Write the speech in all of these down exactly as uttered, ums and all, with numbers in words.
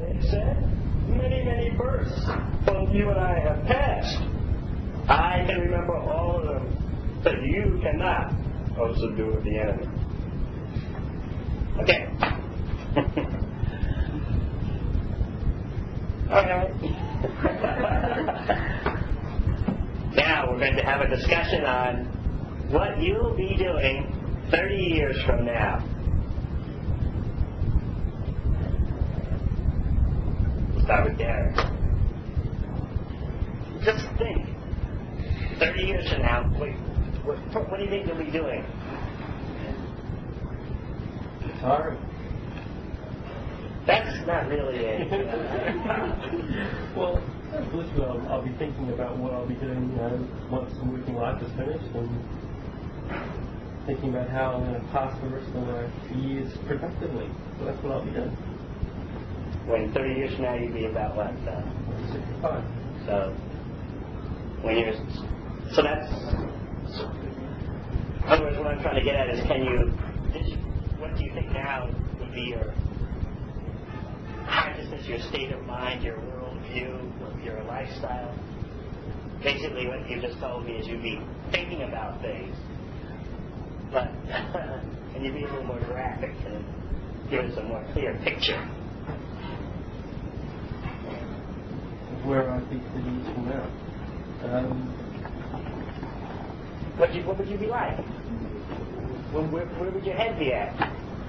They said many, many births both you and I have passed. I can remember all of them, but you cannot. Also do with the enemy. Okay. All right. Now we're going to have a discussion on what you'll be doing thirty years from now. We'll start with Derek. Just think. thirty years from now, what, what, what do you think you'll be doing? Sorry. That's not really it. Well, literally, I'll, I'll be thinking about what I'll be doing, you know, once the working life is finished, and thinking about how I'm going to pass the rest of my years productively. So that's what I'll be doing. When thirty years from now, you'll be about what? Uh, sixty-five. So, when you're, so that's, so, in other words, what I'm trying to get at is, can you, did you, what do you think now would be your consciousness, your state of mind, your worldview, your lifestyle? Basically, what you just told me is you'd be thinking about things, but and you'd be a little more graphic and give us a more clear picture. Where I'd be thirty years from now. Um, what, you, what would you be like? Where, where, where would your head be at?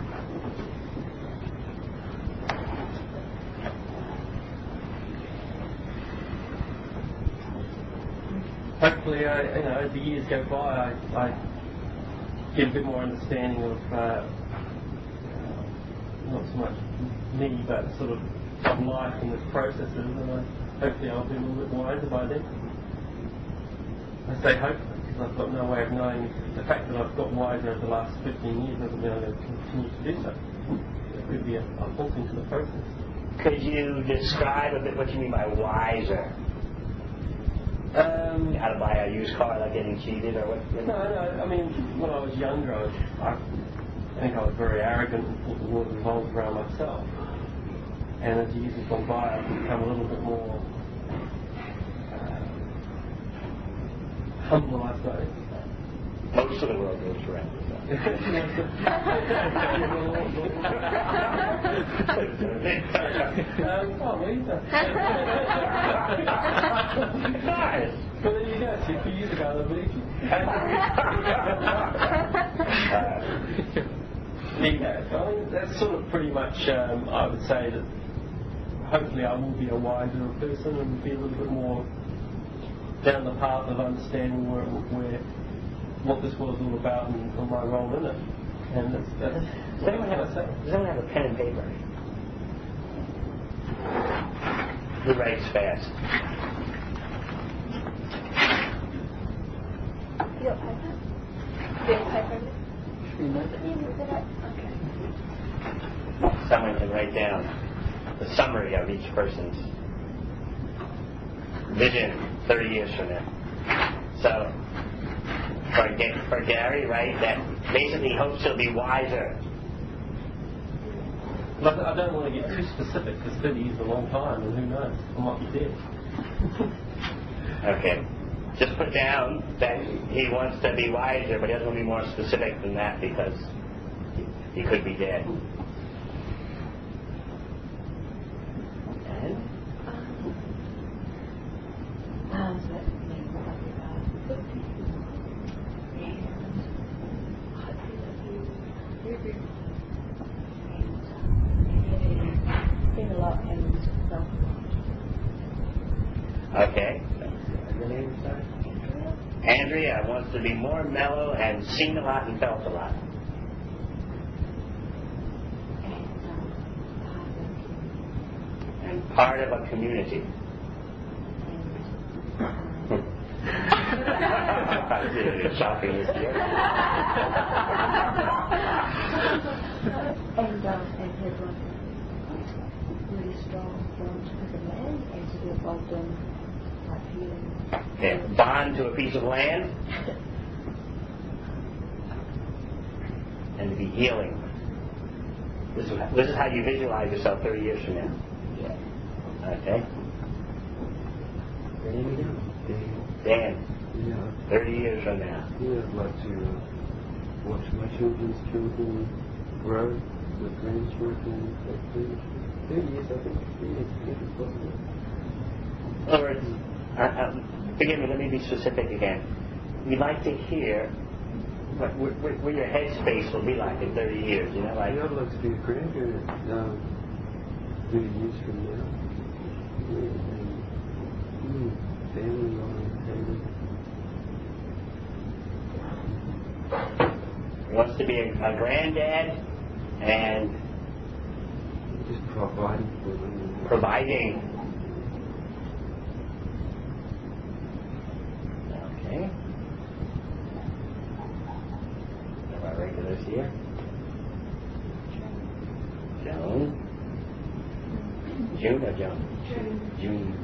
Hopefully, I, you know, as the years go by, I, I get a bit more understanding of uh, not so much me, but sort of, of life and its processes, and I, hopefully I'll be a little bit wiser by then. I say hopefully, because I've got no way of knowing. The fact that I've got wiser over the last fifteen years doesn't mean I'm going to continue to do so. It could be a, a halt into the process. Could you describe a bit what you mean by wiser? Um, How to buy a used car without getting cheated, or what? No, no. I mean, when I was younger, I, was, I think I was very arrogant and thought the world revolved around myself. And as the years have gone by, I've become a little bit more uh, humble, I suppose. Most of the world goes around itself. um, probably. Nice. Well, there you go. See, a few years ago, I believed you. Yeah, so I mean, that's sort of pretty much, um, I would say that hopefully I will be a wiser person and be a little bit more down the path of understanding where, where what this world's all about and, and my role in it. And that's, that's does, anyone have a, does anyone have a pen and paper? Who writes fast? You have paper? Do you have paper? Okay. Someone can write down the summary of each person's vision thirty years from now. So, for, for Gary, right, that basically hopes he'll be wiser. But I don't want to get too specific because thirty years is a long time, and who knows, I might be dead. Okay. Just put down that he wants to be wiser, but he doesn't want to be more specific than that because he could be dead. And? Um, so that's a lot and self. Okay. Andrea wants to be more mellow and seen a lot and felt a lot. And part of a community. It's shocking this year. And, um, and has like really strong bond to the land and to be involved in like healing. Yeah, bond to a piece of land and to be healing. This is, this is how you visualize yourself thirty years from now. Yeah. Okay. Your name again? Dan. Dan. Yeah. Thirty years from now. Yeah, I'd like to uh, watch my children's children grow with grandchildren. Thirty years, I think. Yeah, I think it's possible. In other words, uh, uh, forgive me, let me be specific again. We'd like to hear what, what, what your headspace will be like in thirty years, you know, like... Yeah, I'd like to be a grandparent um, thirty years from now. Yeah, and mm, family oriented. He wants to be a, a granddad and Just providing for them. providing. Okay. Are our regulars here? Joan. June or Joan? June. June.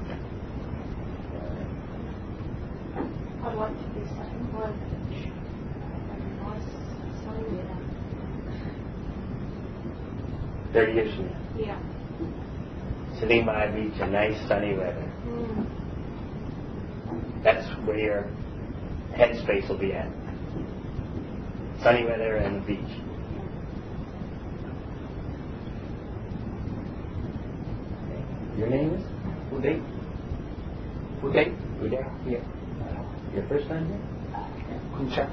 I'd like to be something like a nice sunny weather. Thirty years from now. Yeah. Sitting by a beach in nice sunny weather. Mm. That's where your headspace will be at. Sunny weather and the beach. Okay. Your name is? Uday? Uday? Uday? Yeah. Your first time here? Kuncha.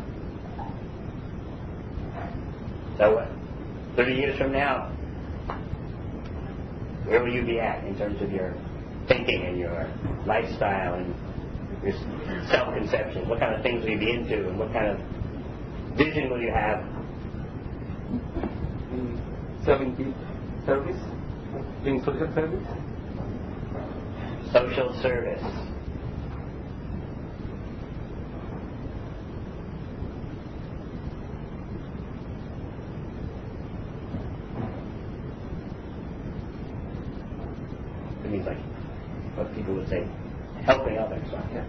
So what? Thirty years from now, where will you be at in terms of your thinking and your lifestyle and your self-conception? What kind of things will you be into, and what kind of vision will you have? Mm, serving people, service, doing social service. Social service. It means like what people would say, helping others. Right? Yeah.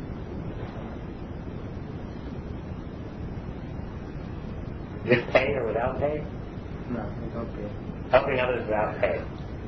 With pay or without pay? No, we don't pay. Helping others without pay.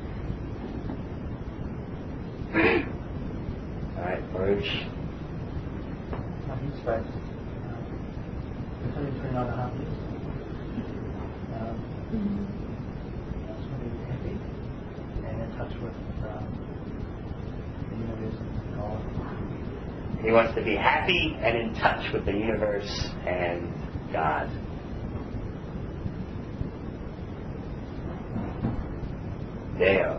All right, Baruch. Uh, he's right. Uh, it's only three and a half years. Um, I was going to be happy and in touch with um, the universe and God. He wants to be happy and in touch with the universe and God. Deo.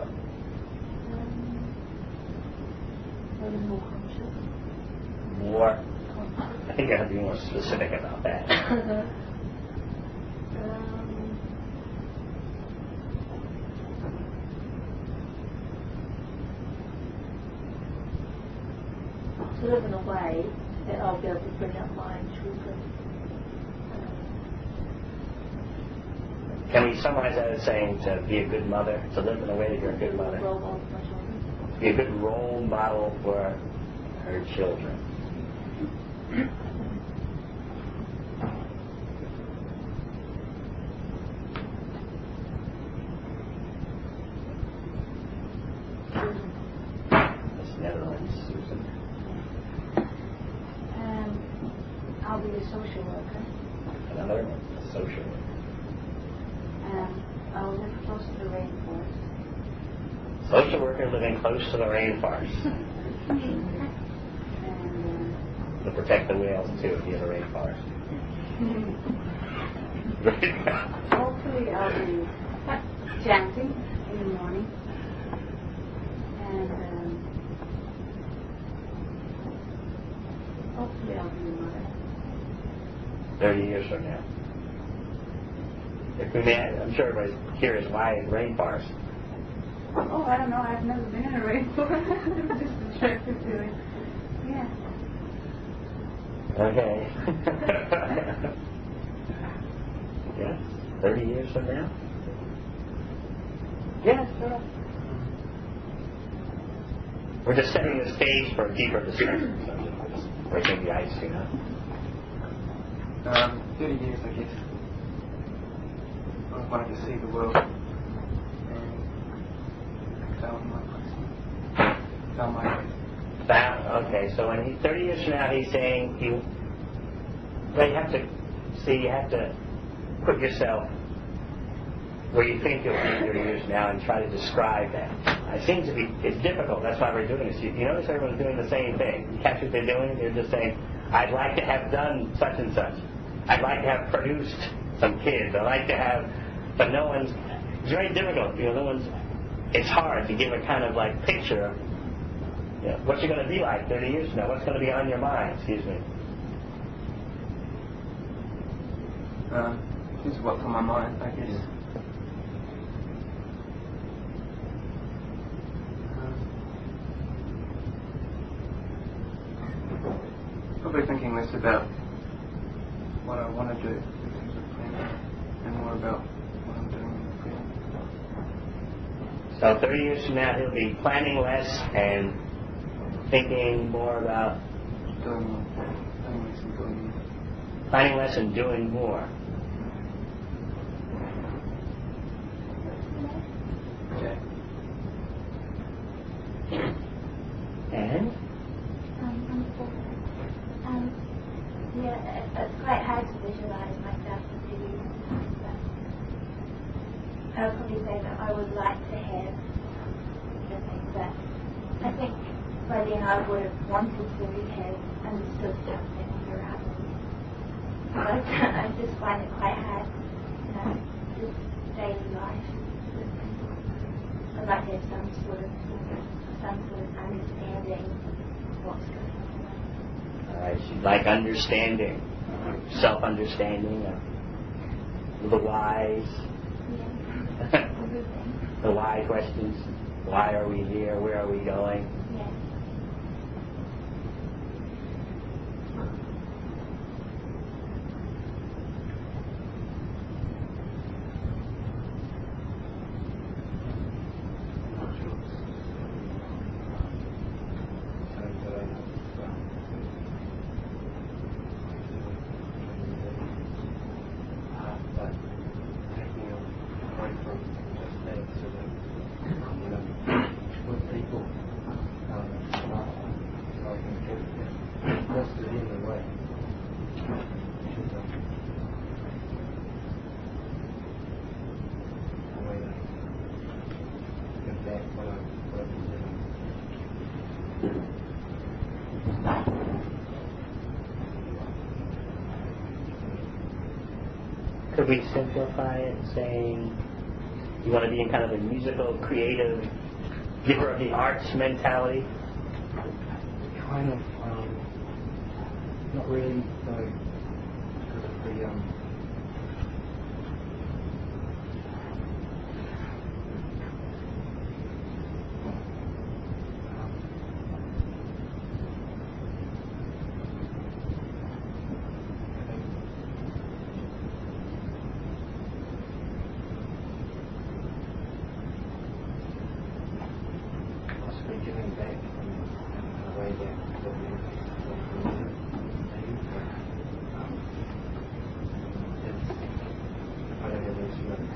A little more conscious. More. I think I have to be more specific about that. um, to live in a way that I'll be able to bring up my children. Can we summarize that as saying to be a good mother, to live in a way that you're a good mother? Role model for my children. Be a good role model for her children. Miss Netherlands, Susan. Um, I'll be a social worker. Another one, a social worker. Um, I'll live close to the rainforest. Social worker living close to the rainforest. And To protect the whales too if you have a rainforest. um, hopefully I'll be chanting in the morning. And um, hopefully I'll be a mother. Thirty years from now. If we may, I'm sure everybody's curious why rainforest. Oh, I don't know. I've never been in a rainforest. I'm just attracted to it. Yeah. Okay. Yeah. Thirty years from now. Yeah, sure. We're just setting the stage for a deeper discussion. So we're just breaking the ice, you know. Um, thirty years, I guess. I would like to see the world and excel in my place. found my way. Found, okay, so when he, thirty years from now, he's saying, you, well, you have to, see, you have to put yourself where you think you'll be thirty years from now and try to describe that. It seems to be, it's difficult, that's why we're doing this. You, you notice everyone's doing the same thing. You catch what they're doing? They're just saying, I'd like to have done such and such. I'd like to have produced some kids. I'd like to have, but no one's, it's very difficult. You know, no one's, it's hard to give a kind of like picture of, you know, what you're going to be like thirty years from now. What's going to be on your mind, excuse me. Um, this is what's on my mind, I guess. Um, probably thinking less about what I want to do in terms of planning and more about what I'm doing in the present. So thirty years from now, he'll be planning less and thinking more about Doing more. Planning less and doing more. planning less and doing more. Okay. And? Um, I'm full. Um, yeah, it, it's quite hard to visualize myself in two years' time, but I would probably say that I would like to have the things that I think by then I would have wanted to have understood something around me. But I just find it quite hard, you know, just daily life. I'd like to have some sort of some sort of understanding of what's going on. All right, she'd like understanding, self-understanding of the whys, Yeah. Everything. the why questions. Why are we here? Where are we going? Yeah. Could we simplify it saying you want to be in kind of a musical, creative, giver of the arts mentality? Kind of, um, not really, though, because of the, um, possibly giving back in a way that will be I don't have instruments.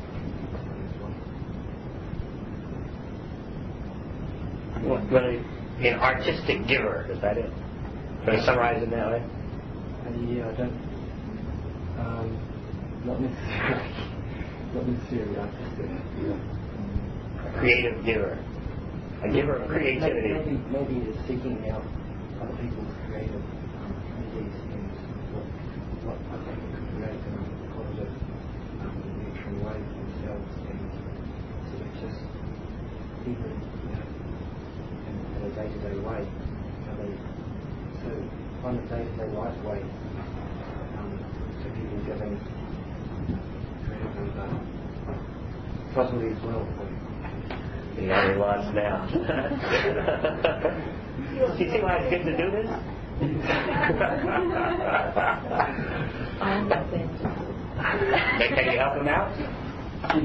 You want you want to be an artistic giver, is that it? Can I summarize it that way? And yeah, I don't, um, not necessarily, not necessarily artistic. A creative giver. A giver of creativity. Maybe, maybe it's seeking out other people's creative um, ideas and what, what other people could create in a positive, um, nurturing way for themselves, and sort of just even, you know, in, in a day-to-day way, how they so find a day-to-day life way um, to people giving creative and uh, possibly as well. You know, he wants now. Do you see why it's good to do this? I understand. Can can you help him out? Um,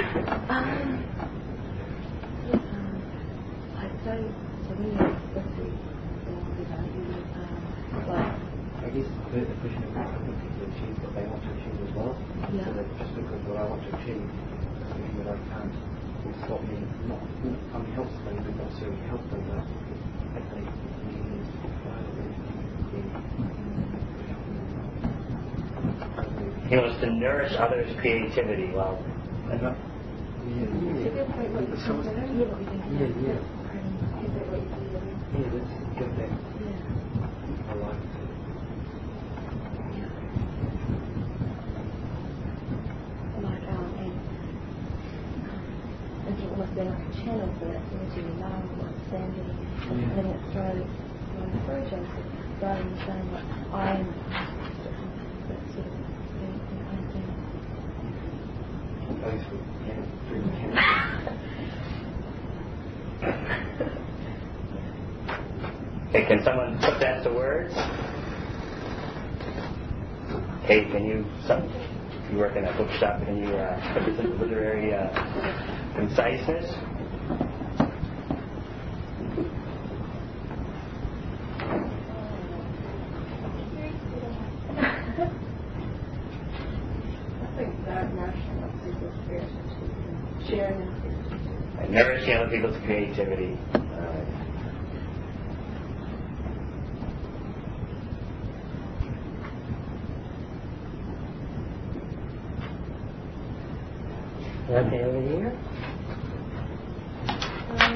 I'd say for me, it's simply, you know, you, um, like, I guess the the question is how can people achieve what they want to achieve as well? Yeah. So that just because what I want to achieve doesn't mean that I can't stop me not, I mean, helps them, but not necessarily help them, but if they need to fail or anything, He wants to nourish others' creativity. Well, and that, yeah, yeah, so it's, yeah, yeah, yeah, let's get that. I like it. Like, um, and, and it almost been like a channel for that energy and love or understanding, and then it throws, throws through Joseph, rather than saying, like, I am that sort of thing, that kind of thing. Thanks for doing the camera. okay, can someone put that to words? Kate, can you, some, you work in a bookshop, can you uh, put this into literary uh, conciseness? I think that nourishing of people's spirits, sharing Nourishing other people's creativity. All right. Okay, over here. Um,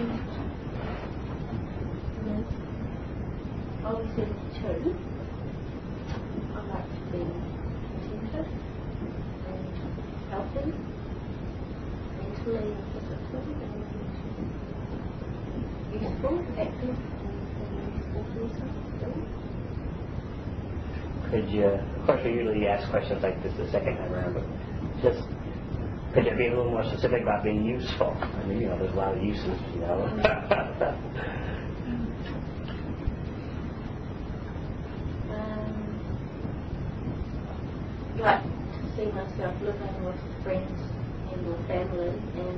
yes. Obviously, two. I'd like to be attentive and helping, mentally and physically, and useful, active, and useful person. Could you, of course, we usually ask questions like this the second time around, but just could you be a little more specific about being useful? I mean, you know, there's a lot of uses, you know. um, like to see myself living with friends and with family, and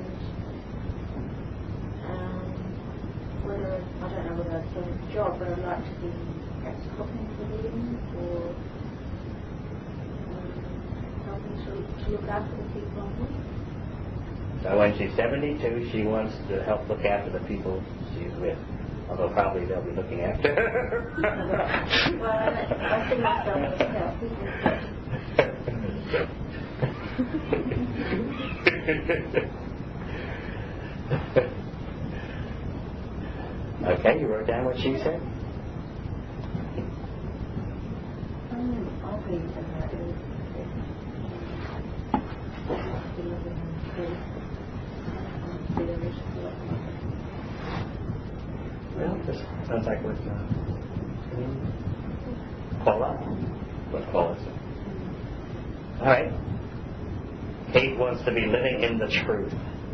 um, whether I don't know whether I'd get a job, but I'd like to be perhaps cooking for them or um, helping to, to look after the people I'm with. So when she's seventy-two, she wants to help look after the people she's with. Although probably they'll be looking after her. Well, I, I see myself as healthy. Okay, you wrote down what she said? Um, I'll be in that Well, this sounds like what uh, Paula. What Paula said. All right. Kate wants to be living in the truth.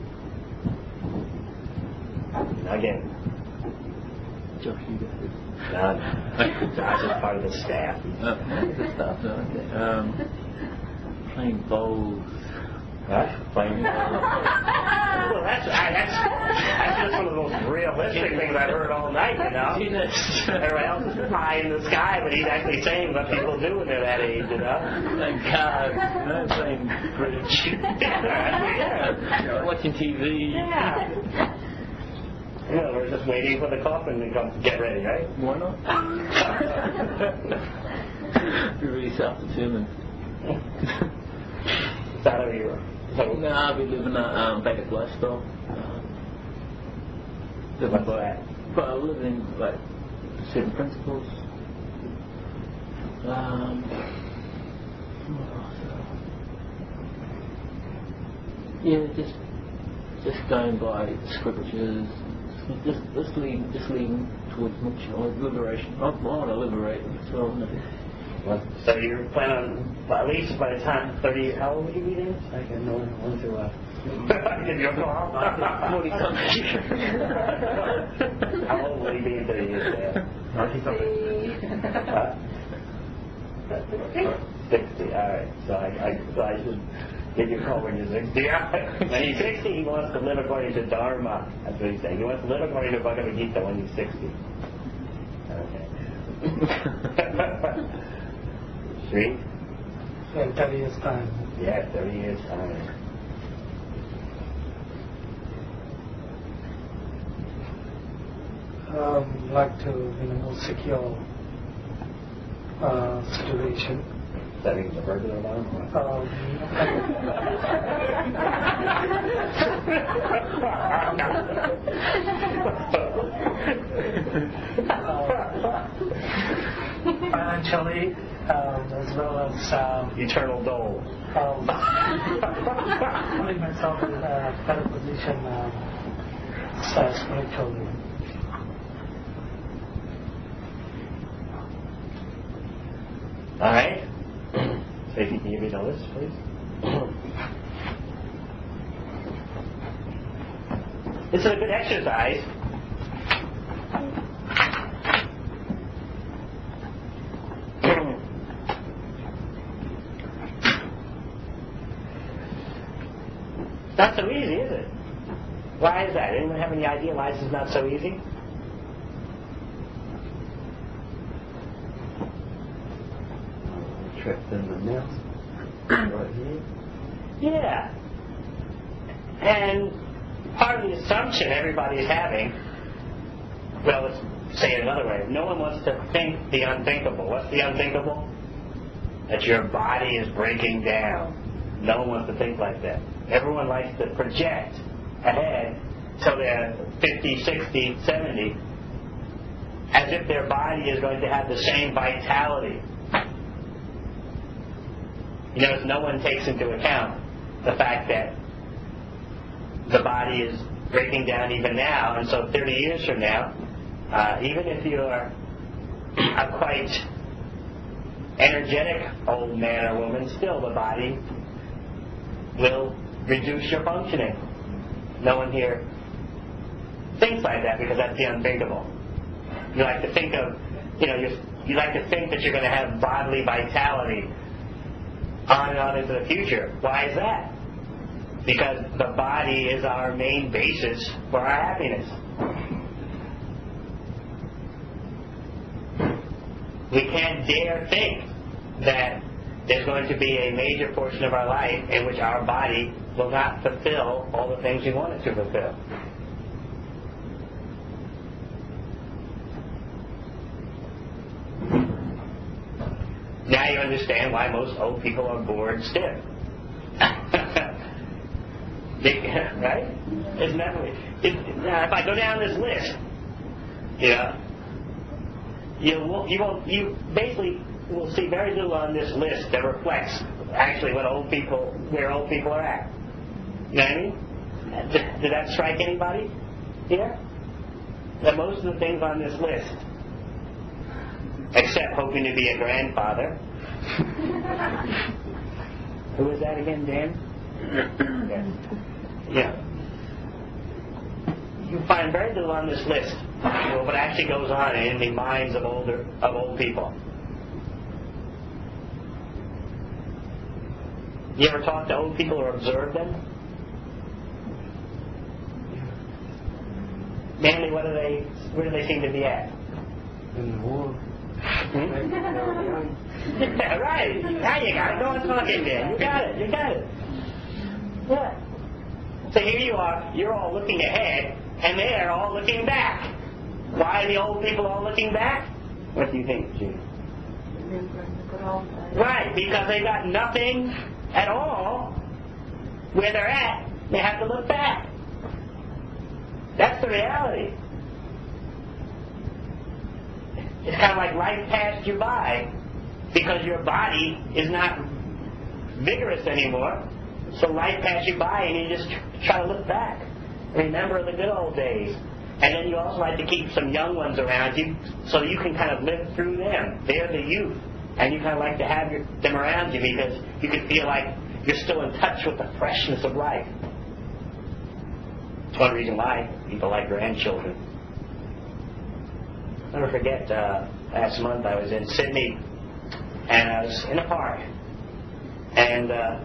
Again. Josh, you got it. No, Josh is part of the staff. Uh, good stuff, though. Okay. Um, playing bowls. What? Playing well, that's, I, that's, that's just one of the most realistic things I've heard all night, you know? Everybody else is pie in the sky, but he's actually saying what people do when they're that age, you know? Playing cards, you know, playing bridge. Yeah. Watching T V. Yeah. You know, we're just waiting for the coffin to come get ready, right? Why not? Be really self-determined. Is that how you were? So, No, I'll be living a um, better lifestyle. Uh, what's that? but living like certain principles. Um, what else? Yeah, just just going by scriptures. Just just leading just leading towards much liberation. I want to liberate myself. So you plan on, well, at least by the time thirty, how old would you be then? I can know one to uh Give you a call. How old will you be in thirty years? sixty, alright. So I, I, so I should give you a call when you're sixty. When he's sixty, he wants to live according to Dharma. That's what he's saying. He wants to live according to Bhagavad Gita when he's sixty. Okay. Sweet? in thirty years time. Yeah, thirty years time. um, like to in a more secure uh, situation. That means a burglar alarm? Um, financially, um, as well as um, Eternal dole. um, putting myself in a better position um, uh, spiritually. All right. So if you can give me the list, please. This is a good exercise. It's not so easy, is it? Why is that? Anyone have any idea why this is not so easy? Trapped in the mouse. Right here. Yeah. And part of the assumption everybody's having, well, let's say it another way. No one wants to think the unthinkable. What's the unthinkable? That your body is breaking down. No one wants to think like that. Everyone likes to project ahead till they're fifty, sixty, seventy, as if their body is going to have the same vitality. You notice no one takes into account the fact that the body is breaking down even now, and so thirty years from now, uh, even if you're a quite energetic old man or woman, still the body will reduce your functioning. No one here thinks like that because that's the unthinkable. You like to think of, you know, you you like to think that you're going to have bodily vitality on and on into the future. Why is that? Because the body is our main basis for our happiness. We can't dare think that there's going to be a major portion of our life in which our body will not fulfill all the things we want it to fulfill. Now you understand why most old people are bored stiff. Right? Isn't that what it, now, if I go down this list, you know, you won't, you won't, you basically will see very little on this list that reflects actually what old people, where old people are at. You know what I mean? Did, did that strike anybody here? That most of the things on this list, except hoping to be a grandfather. Who was that again, Dan? Yeah. Yeah. You find very little on this list of what actually goes on in the minds of older of old people. You ever talk to old people or observe them? Mainly, what do they? Where do they seem to be at? In the war. Hmm? Yeah, right. Now you got it. Go on talking, Dan. You got it. You got it. Yeah. So here you are. You're all looking ahead, and they're all looking back. Why are the old people all looking back? What do you think, Judy? Remembering the good old days. Right, because they got nothing at all where they're at. They have to look back. That's the reality. It's kind of like life passed you by because your body is not vigorous anymore. So life passed you by and you just try to look back. Remember the good old days. And then you also like to keep some young ones around you so you can kind of live through them. They're the youth. And you kind of like to have your, them around you because you can feel like you're still in touch with the freshness of life. It's one reason why people like grandchildren. I'll never forget, uh, last month I was in Sydney and I was in a park. And uh,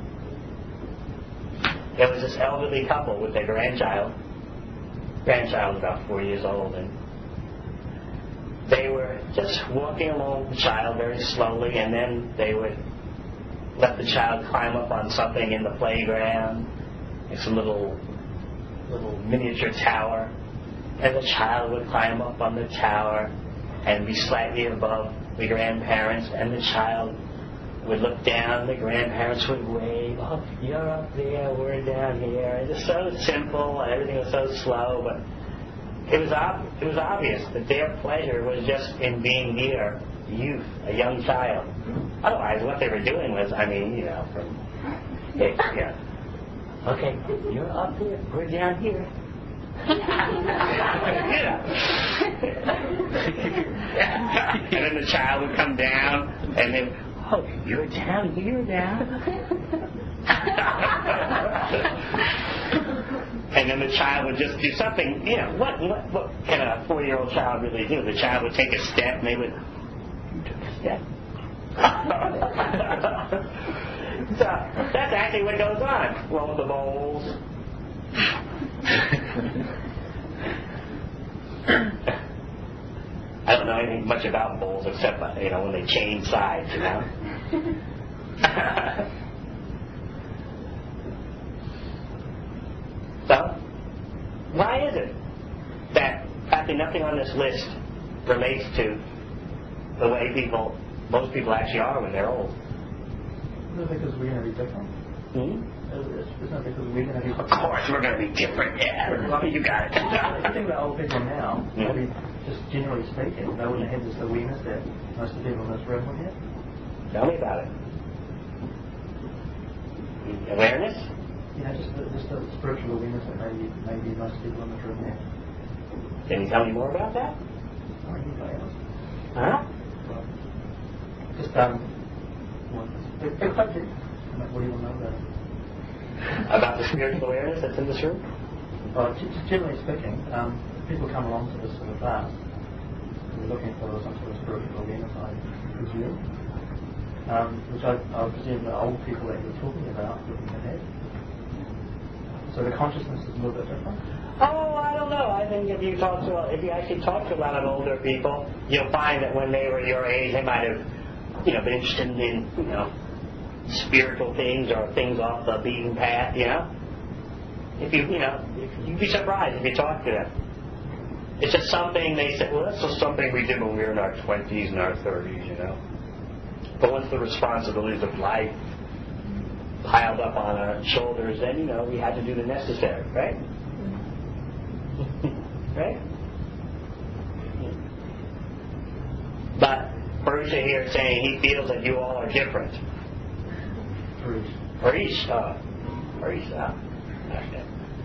there was this elderly couple with their grandchild. Grandchild was about four years old, and they were just walking along the child very slowly, and then they would let the child climb up on something in the playground, like some little little miniature tower, and the child would climb up on the tower and be slightly above the grandparents, and the child would look down, the grandparents would wave, oh, you're up there, we're down here. It was so simple, everything was so slow, but it was, ob- it was obvious that their pleasure was just in being near youth, a young child. Otherwise, what they were doing was, I mean, you know, from, yeah, okay, you're up here, we're down here. Yeah. And then the child would come down, and then, oh, you're down here now. And then the child would just do something, you know, what, what, what can a four-year-old child really do? The child would take a step, and they would, you took a step. So that's actually what goes on. Roll the bowls. I don't know anything much about bowls except, you know, when they change sides, you know. So, why is it that practically nothing on this list relates to the way people, most people actually are when they're old? No, because we're going to be different. Hmm? It's, it's not because we're going to be Of course, we're going to be different. Yeah, you got it. If you think about old people now, Yeah. I mean, just generally speaking, they wouldn't have this awareness that most of the people in this room would have. Tell me about it. Awareness? You know, just the, just the spiritual awareness that maybe, maybe most people in this room have. Can you tell me more about that? Or anybody else. Huh? Well, just, um, well, it's a big subject. What do you want to know about it? About the spiritual awareness that's in this room? Well, just generally speaking, um, people come along to this sort of class, they're looking for some sort of spiritual awareness, I presume, um, which I, I presume the old people that you're talking about wouldn't have had. So the consciousness is a little bit different. Oh, I don't know. I think if you talk to, if you actually talk to a lot of older people, you'll find that when they were your age, they might have, you know, been interested in, you know, spiritual things or things off the beaten path, you know. If you, you know, you'd be surprised if you talk to them. It's just something they say, well, that's just something we did when we were in our twenties and our thirties, you know. But once the responsibilities of life piled up on our shoulders, then, you know, we had to do the necessary, right? Right? But Purusha here is saying he feels that you all are different. Parish. Parish, oh. Parish, oh. Okay.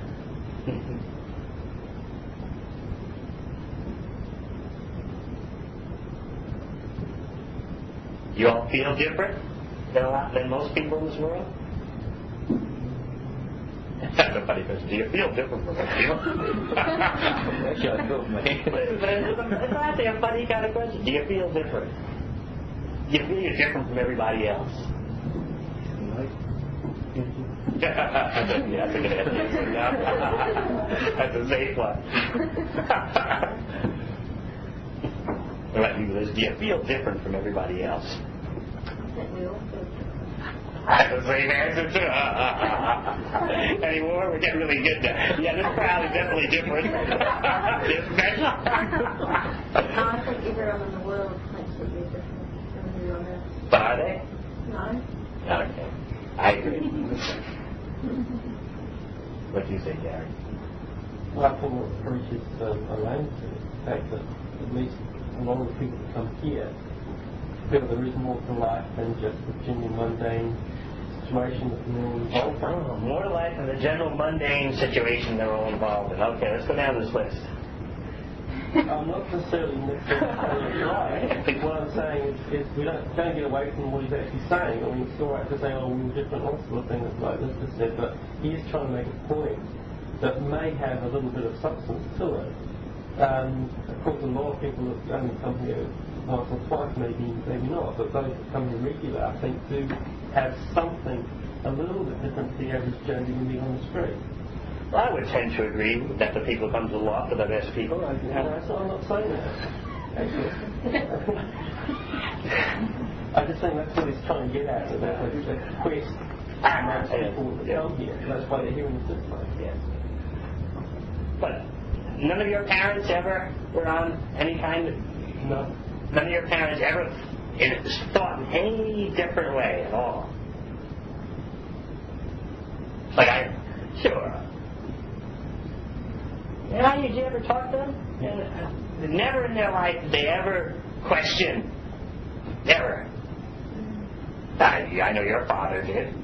You all feel different than, a lot, than most people in this world? That's a funny question. Do you feel different from most people? Actually, I feel me. But it's actually a funny kind of question. Do you feel different? Do you feel you're different from everybody else? Yeah, that's a good answer. That's a safe one. What about you, Liz? Do you feel different from everybody else? I think we all feel different. That's the same answer too. Anymore? We're getting really good now. Yeah, this crowd is definitely different. It's special. No, I think everyone in the world thinks that we're different from everyone else. But are they? No? Okay. I agree. What do you say, Gary? Well, I think what Parish is um, allowing to is the fact that at least a lot of the people that come here feel there is more to life than just the genuine mundane situation that they're all involved in. Oh, more life than the general mundane situation they're all involved in. Okay, let's go down this list. I'm not necessarily necessarily right. I think what I'm saying is, is we don't, don't get away from what he's actually saying. I mean, it's all right to say, oh, we were different, all sort of things like this is said, but he is trying to make a point that may have a little bit of substance to it. Um, of course, a lot of people that only come here once or twice, maybe, maybe not, but those that come here regular, I think, do have something a little bit different to the average Joe you can meet on the street. Well, I would tend to agree that the people who come to the loft are the best people. I, No, that's not, I'm not saying that. Actually. I just think that's what he's trying to get at, that that's a, a quest amongst people that come here. That's why they're here in the first place. Yes. But none of your parents ever were on any kind of... No. None of your parents ever in, thought in any different way at all? Like, I... Sure. You know, did you ever talk to them? Yeah. Never in their life did they ever question. Never. I, I know your father did.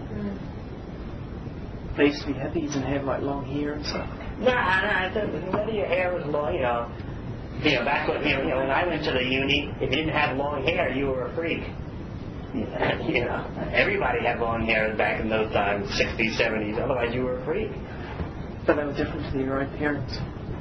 They used to be hippies and have like long hair and stuff. Nah, nah, whether your hair was long, you know, you know, back when, you know, you know, when I went to the uni, if you didn't have long hair, you were a freak. You know, everybody had long hair back in those times, sixties, seventies, otherwise you were a freak. But they were different to their own parents.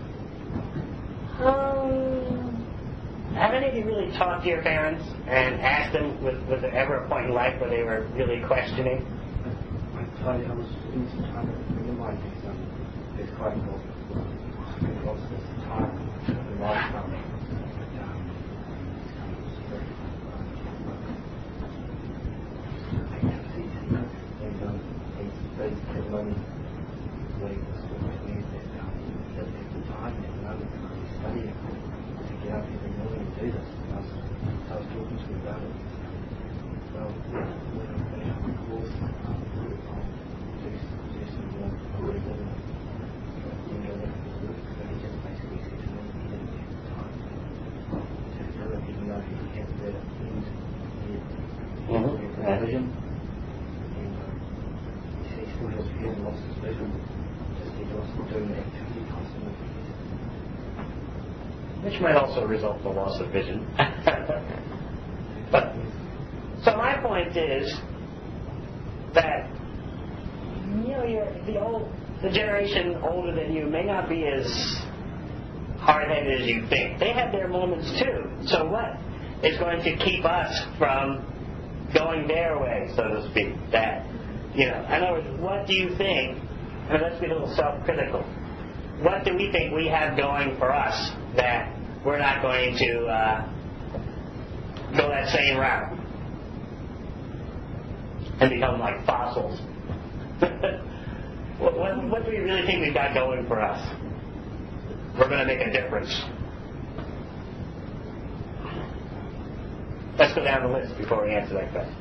Um, have any of you really talked to your parents and asked them, was, was there ever a point in life where they were really questioning? I tell you, I was in some time in the nineties, and it's quite cool. It was this time in life now. They take money away from school, they take the time and money to study it, to get out here and really do this. And I was, I was talking to them about it. So, yeah, when I finish up the course, um, I'll do, do some more reading. You know, that was good. So he just basically said to me, he didn't have the time to do it, even though he had the things, he had Mm-hmm. the vision. He still has fear and lost his vision. Just he wasn't doing the activity constantly. Which might also result in the loss of vision. But, so my point is that, you know, you're, the old, the generation older than you may not be as hard-headed as you think. They had their moments too. So what is going to keep us from going their way, so to speak? That, you know, in other words, what do you think? I mean, let's be a little self-critical. What do we think we have going for us that we're not going to uh, go that same route and become like fossils? what, what, what do we really think we've got going for us? We're going to make a difference. Let's go down the list before we answer that question.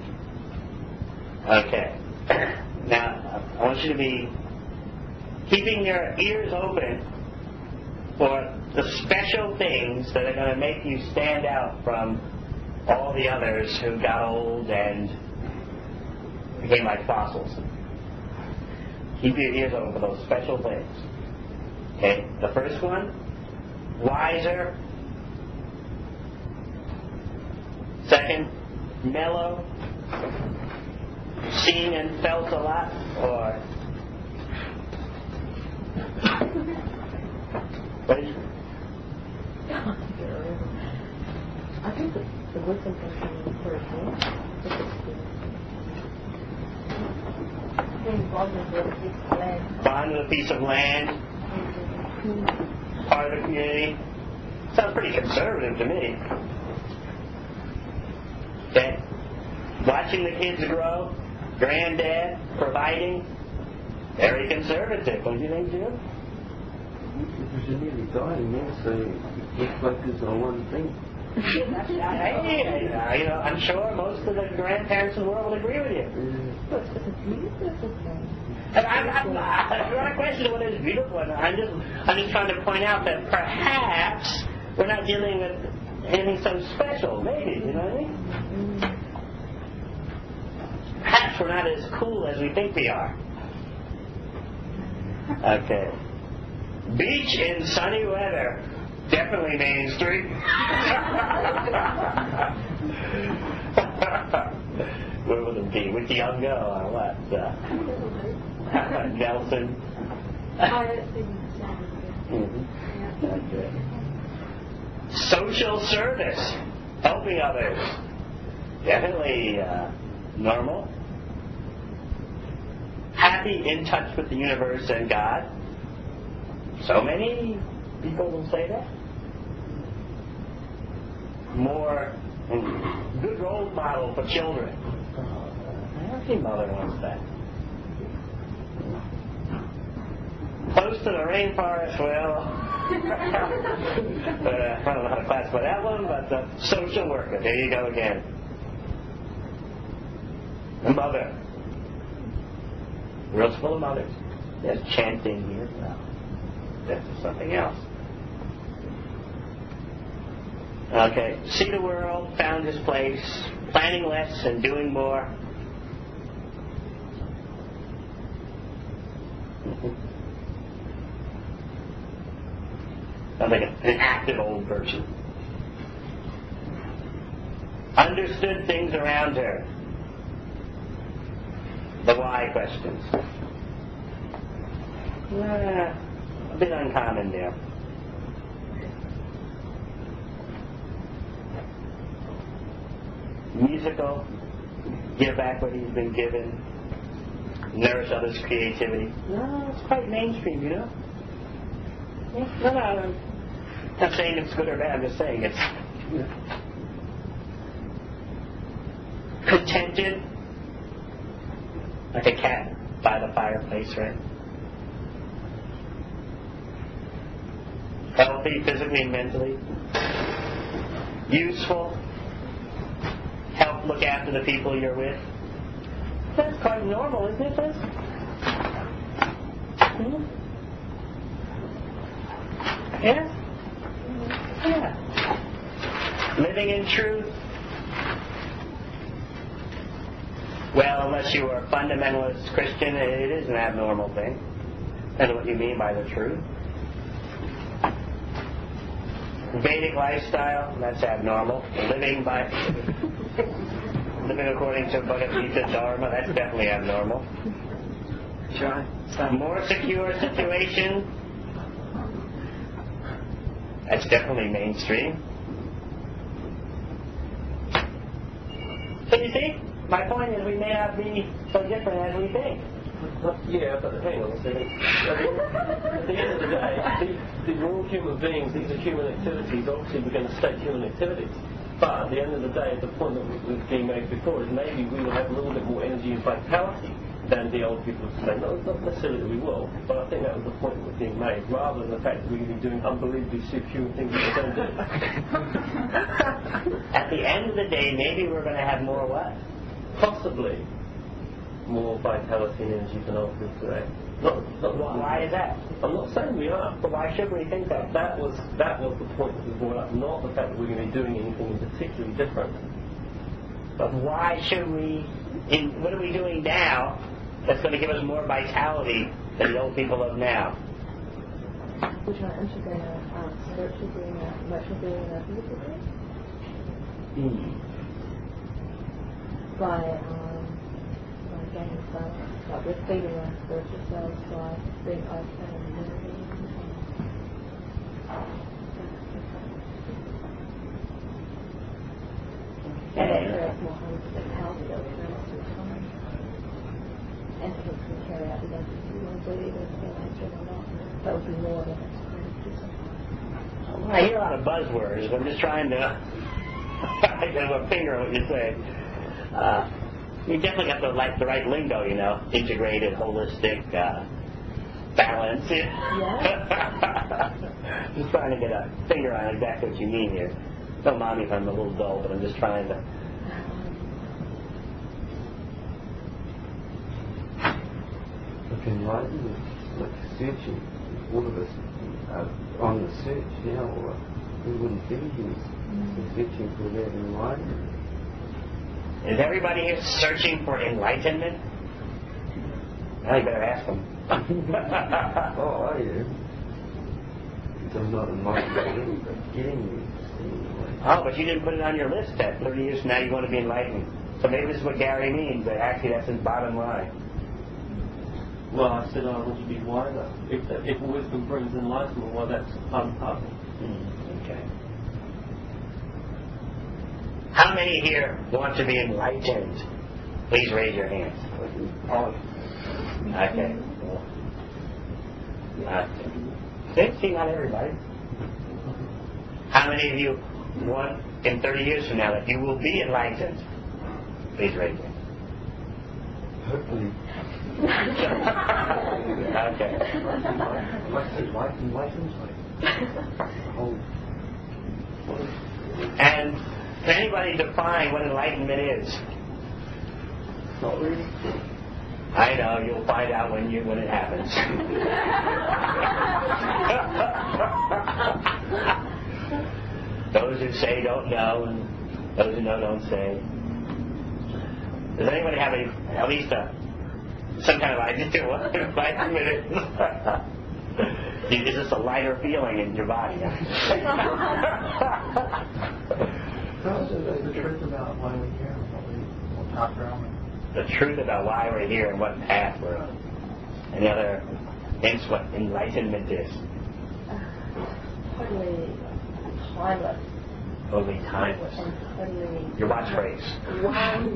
Okay. Now, I want you to be keeping your ears open for the special things that are going to make you stand out from all the others who got old and became like fossils. Keep your ears open for those special things. Okay? The first one, wiser. Second, mellow. Seen and felt a lot, or what is it? I think the, the wisdom comes from the first one. Being bonded with a piece of land. Bond with a piece of land, part of the community. Sounds pretty conservative to me. Okay. Watching the kids grow, granddad providing, very conservative, don't you think, Jim? Because you're nearly dying now, so you focus on one thing. Hey, uh, you know, I'm sure most of the grandparents in the world will agree with you. And I'm, I'm, I'm not questioning whether it's beautiful or not. I'm just, I'm just trying to point out that perhaps we're not dealing with anything so special. Maybe, you know what I mean? Perhaps we're not as cool as we think we are. Okay. Beach in sunny weather. Definitely Main Street. Where would it be? With the young girl or what? Uh, Nelson. Mm-hmm. Okay. Social service. Helping others. Definitely uh, normal. Happy, in touch with the universe and God. So many people will say that. More mm, good role model for children. Every mother wants that. Close to the rainforest, well, I don't know how to classify that one, but the social worker. There you go again. The mother. World's full of mothers. There's chanting here. No, that's something else. Okay. See the world, found his place, planning less and doing more. I'm like an active old person. Understood things around her. The why questions. Uh, a bit uncommon there. Musical. Give back what he's been given. Nourish others' creativity. No, it's quite mainstream, you know. Yeah, no, no, I'm not saying it's good or bad. I'm just saying it's you know, contented, like a cat by the fireplace, right? Healthy, physically and mentally. Useful. Help look after the people you're with. That's quite normal, isn't it, Liz? Hmm? Yeah? Yeah. Living in truth. Well, unless you are a fundamentalist Christian, it is an abnormal thing. That's what you mean by the truth. Vedic lifestyle, that's abnormal. Living by... living according to Bhagavad Gita Dharma, that's definitely abnormal. Sure. More secure situation, that's definitely mainstream. So you see, my point is we may not be so different as we think. Yeah, but hang on a second. At the, at the end of the day, these, these are all human beings, these are human activities. Obviously, we're going to state human activities. But at the end of the day, the point that was being made before is maybe we will have a little bit more energy and vitality than the old people say. Not, not necessarily that we will, but I think that was the point that was being made, rather than the fact that we're going to be doing unbelievably superhuman things that we don't do. At the end of the day, maybe we're going to have more what? Possibly more vitality and energy than old people today. Not, not Why, why is that? I'm not saying we are. But why should we think that? That was that was the point that was brought up, not the fact that we're going to be doing anything particularly different. But why should we? In, what are we doing now that's going to give us more vitality than the old people of now? Which one? Integrating our um, spiritual being, our emotional being, and our physical being? Mm. By, um, by gaining silence. Like we're feeding our spiritual selves by being open and moving. And that creates more holistic health that we rest through time. And to can carry out the message you want to do, either if they're mainstream or not. That would be more than it's going to do something. I hear a lot of buzzwords. I'm just trying to get a finger on what you say. Uh, you definitely got the, like, the right lingo, you know, integrated, holistic, uh, balance. Yeah. Just trying to get a finger on exactly what you mean here. Don't mind me if I'm a little dull, but I'm just trying to. Look, enlightenment is like searching. All of us are on the search now, or we wouldn't be here. We're searching for that enlightenment. Is everybody here searching for enlightenment? Now you better ask them. Oh, I am. I'm not enlightened, but getting you. Oh, but you didn't put it on your list that thirty years from now you want to be enlightened. So maybe this is what Gary means, but actually that's his bottom line. Well, I said I want to be wiser. If, if wisdom brings enlightenment, well, that's part and parcel. Mm, okay. How many here want to be enlightened? Please raise your hands. Oh, Okay. Well, uh, see, see, not everybody. How many of you want in thirty years from now that you will be enlightened? Please raise your hand. Hopefully. Okay. What's enlightened? Enlightened? whole. And can anybody define what enlightenment is? Not really. I know, you'll find out when you when it happens. Those who say don't know, and those who know don't say. Does anybody have a, at least a, some kind of idea what enlightenment is? Is this a lighter feeling in your body? No, the, the truth about why we're here and what we what path we're on. The truth about why we're here and what path we're on. Any other hints what enlightenment is? Totally timeless. Totally timeless. And totally Your watch phrase. one.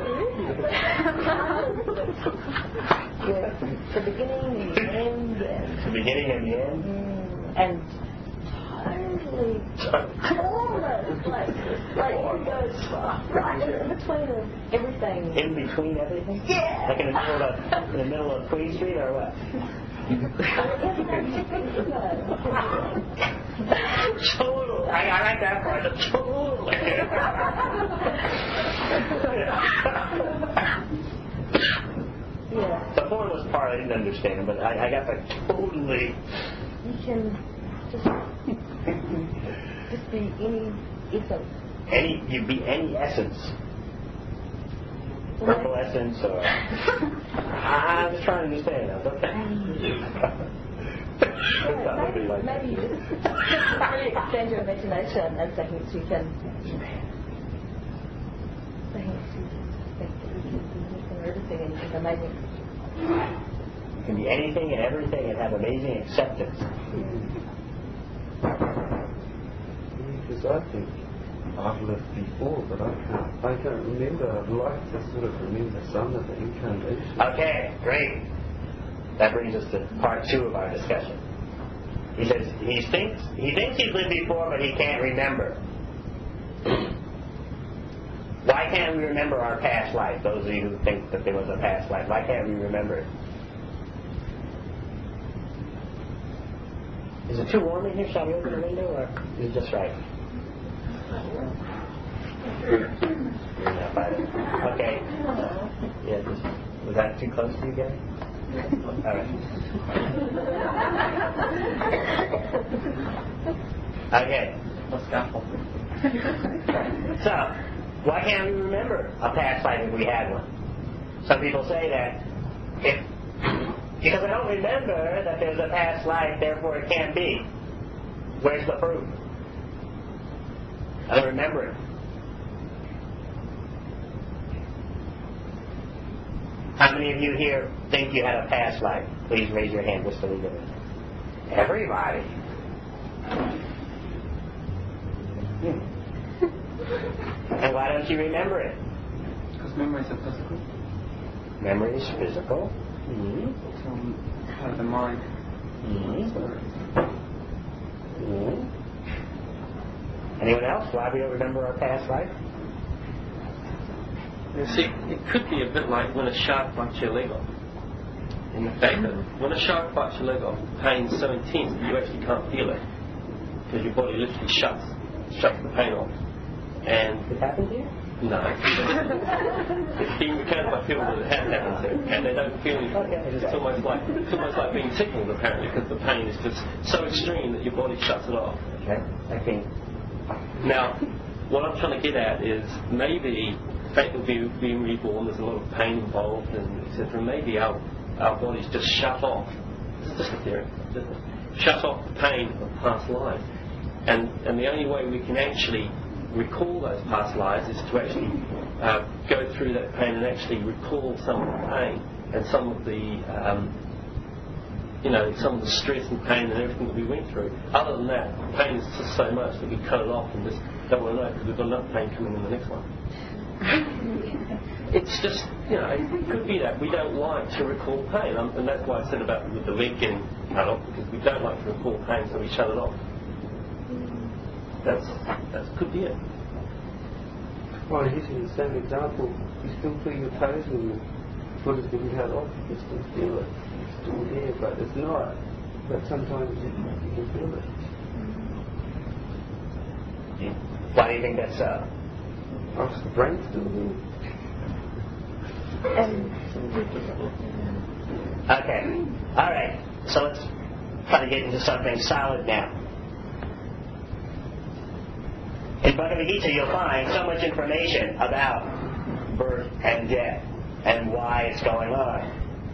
With the beginning and the end. And, The beginning and the end. mm, and totally timeless. Like, like it goes right in between of everything. In between everything? Yeah. Like in the middle of in the middle of Queen Street or what? Total. I, I like that part. Totally. Yeah. The formless part I didn't understand, but I, I got the totally. You can just just be any essence. Any you be any essence. Purple essence or I'm just trying to understand now. Yeah, maybe, maybe you just really extend your imagination and things you can things you think that you can be missing everything and think amazing. You can be anything and everything and have amazing acceptance. Because I think I've lived before, but I can't, I can't remember. I'd like to sort of remember some of the incarnations. Okay, great. That brings us to part two of our discussion. He says he thinks he thinks he's lived before, but he can't remember. Why can't we remember our past life? Those of you who think that there was a past life, why can't we remember it? Is it too warm in here? Shall we open the window, or is it just right? Okay. Yeah, just, was that too close to you guys? All right. Okay. So, why can't we remember a past life if we had one? Some people say that if because I don't remember that there's a past life, therefore it can't be. Where's the proof? I don't remember it. How many of you here think you had a past life? Please raise your hand just to leave it. Everybody. Hmm. And why don't you remember it? Because memories are physical. Memory is physical. Mm-hmm. It's um, part of the mind. Mm-hmm. Mm-hmm. Anyone else? Why we don't remember our past life? You see, it could be a bit like when a shark bites your leg off. In the fact that when a shark bites your leg off, the pain's so intense that you actually can't feel it. Because your body literally shuts, shuts the pain off. And Did it happen to you? no. Being accountable by people that it has happened to, and they don't feel it. Okay. It's almost like it's almost like being tickled apparently, because the pain is just so extreme that your body shuts it off. Okay. I think. Now, what I'm trying to get at is maybe the fact that we're being reborn, there's a lot of pain involved, and et cetera. Maybe our our bodies just shut off. This is just a theory. Just shut off the pain of past lives, and and the only way we can actually recall those past lives is to actually uh, go through that pain and actually recall some of the pain and some of the um, you know, some of the stress and pain and everything that we went through. Other than that, pain is just so much that we cut it off and just don't want to know because we've got enough pain coming in the next one. It's just, you know, it could be that we don't like to recall pain, um, and that's why I said about with the leg getting cut off, because we don't like to recall pain, so we shut it off. That's that could be it. Well, using the same example, you still feel your toes when your foot has been cut off. You can still feel it. It's still there, but it's not. But sometimes you, you can feel it. Why do you think that's so? Ask the brain to do Um, Okay. All right. So let's try to get into something solid now. In Bhagavad Gita, you'll find so much information about birth and death and why it's going on.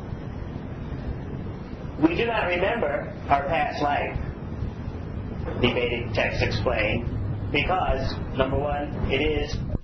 We do not remember our past life, the Vedic texts explain, because, number one, it is